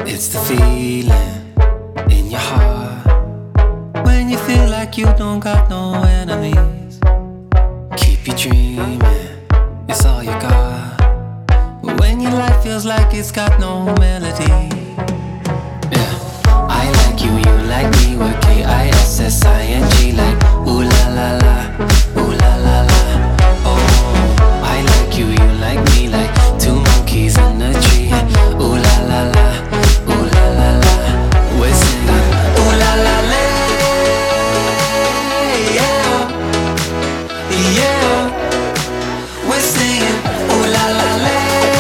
It's the feeling in your heart when you feel like you don't got no enemies. Keep you dreaming, it's all you got. When your life feels like it's got no melody. Yeah, I like you, you like me. We're Kissing like ooh la la la, ooh la la la. Oh, I like you, you like me, like two monkeys in a tree. Ooh la la la, ooh la la la. We're singing ooh la la la, yeah, yeah. We're singing ooh la la la,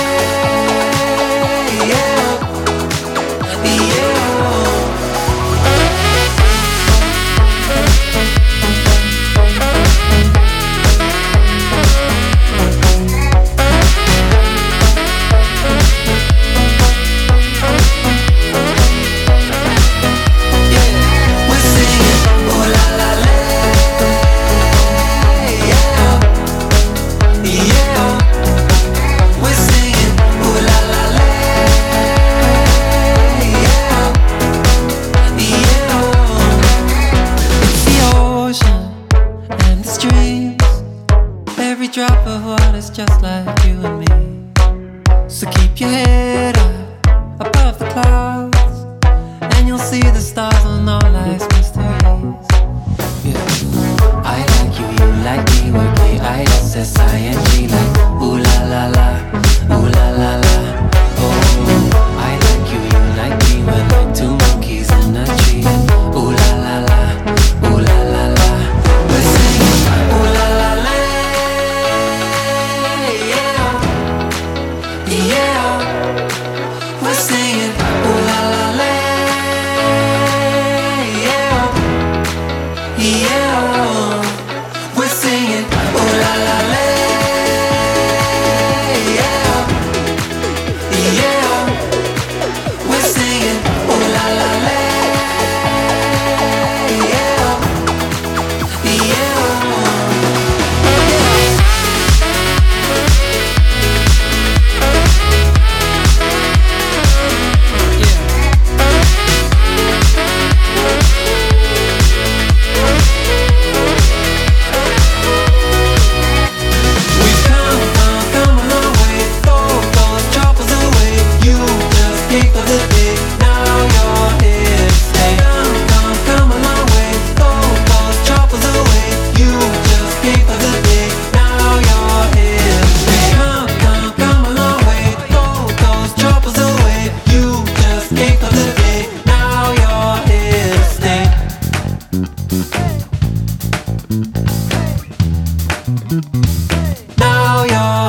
yeah, yeah. Every drop of water's just like you and me. So keep your head up above the clouds, and you'll see the stars on all life's mysteries. Yeah, I like you, you like me. We're Kissing like ooh la la la, ooh la la la. Oh, I like you, you like me. We're like two monkeys in a tree. Ooh la la la, ooh la la la. We're singing ooh la la la. Yeah, we're singing ooh la la la, yeah, yeah. We're singing ooh la la la, yeah, yeah. We're singing ooh la la la, yeah, yeah. Now you're